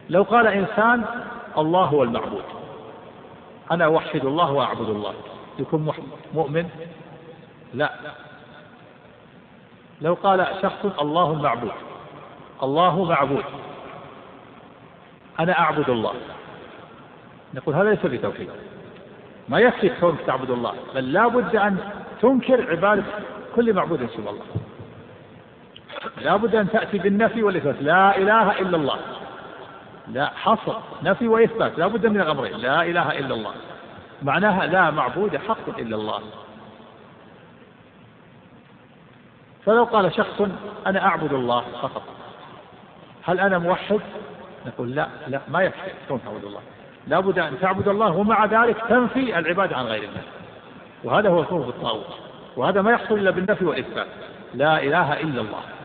لو قال إنسان الله هو المعبود، أنا أوحد الله وأعبد الله، يكون مؤمن؟ لا. لو قال شخص الله المعبود، الله معبود، أنا أعبد الله، نقول هذا ليس بتوحيد، ما يكفي كونك تعبد الله، بل لا بد أن تنكر عبادة كل معبود سوى الله، لا بد أن تأتي بالنفي والإثبات، لا إله إلا الله، لا حصر نفي وإثبات، لا بد من الأمرين، لا إله إلا الله معناها لا معبود حق إلا الله. فلو قال شخص أنا أعبد الله فقط، هل أنا موحد؟ نقول لا، ما يكفي تكون تعبد الله، لا بد أن تعبد الله ومع ذلك تنفي العبادة عن غير الله، وهذا هو الكفر بالطاغوت، وهذا ما يحصل إلا بالنفي والإثبات، لا إله إلا الله.